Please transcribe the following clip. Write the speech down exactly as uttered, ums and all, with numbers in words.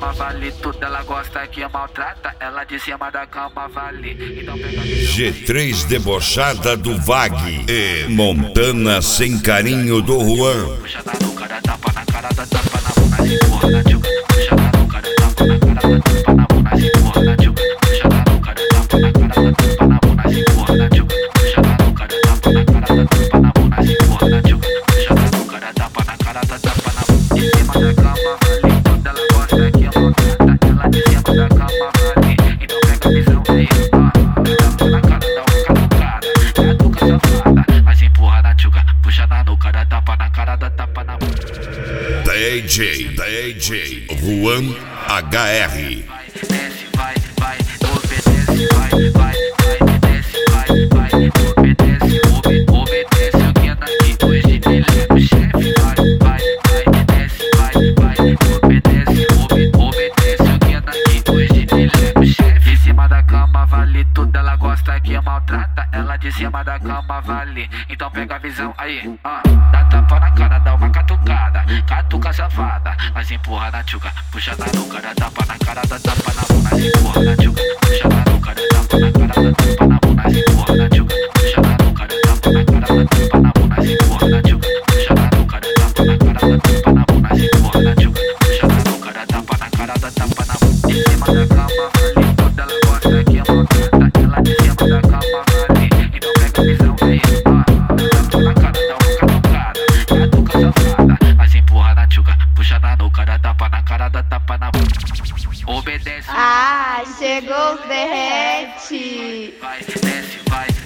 cama vale tudo, ela gosta que maltrata, ela de cima da cama vale. Então pega G três debochada do Vag e Montana sem carinho do Juan. puxa na nuca, dá tapa na cara, dá tapa na mão, na empurra na tchuca. Puxa na nuca, dá tapa na cara, dá tapa na mão, na empurra na tchuca. Puxa na nuca, dá tapa na cara, dá tapa na mão, na empurra na tchuca. Puxa na nuca, dá tapa na cara, dá tapa na mão, na empurra na tchuca. Puxa na nuca, dá tapa na cara, dá tapa na mão. De cima da cama vale tudo, ela gosta que maltrata, ela de cima da cama vale. Então pega a visão aí, ah, dá tapa na cara, dá uma catucada, catuca safada, mas empurra na tchuca. Puxa na nuca, dá tapa na cara, dá tapa na mão. D J, D J Juan H R. Vai, desce, vai, vai, obedece, vai, vai, vai, desce, vai, vai, obedece, obe, obedece, o que anda aqui hoje ele é o chefe, vai, vai, vai, desce, vai, vai, obedece, obe, obedece, o que anda aqui hoje ele é o chefe. De cima da cama vale tudo, ela gosta que maltrata, ela de cima da cama vale. Então pega a visão aí, ah, dá tapa na cara, dá uma catucada, catuca safada, mas empurra na tchuca. Puxa na nuca, dá tapa na cara, dá tapa na mão, mas empurra na tchuca. Puxa na nuca, dá tapa na cara, dá tapa na mão, mas empurra na tchuca. Puxa na nuca, dá tapa na cara, dá tapa na mão, mas empurra na tchuca. Puxa na nuca, dá tapa na cara, dá tapa na mão, mas empurra na tchuca. Puxa na nuca, dá tapa na cara, dá tapa na mão. De cima da cama vale tudo, ela gosta que maltrata, ela de cima da cama vale. Então pega a visão aí, ah, dá tapa na cara, dá uma catucada, catuca safada, mas empurra na tchuca. Puxa na nuca, dá tapa na cara, dá tapa na mão. Obedece. Ah, chegou o derrete. Vai, desce, vai,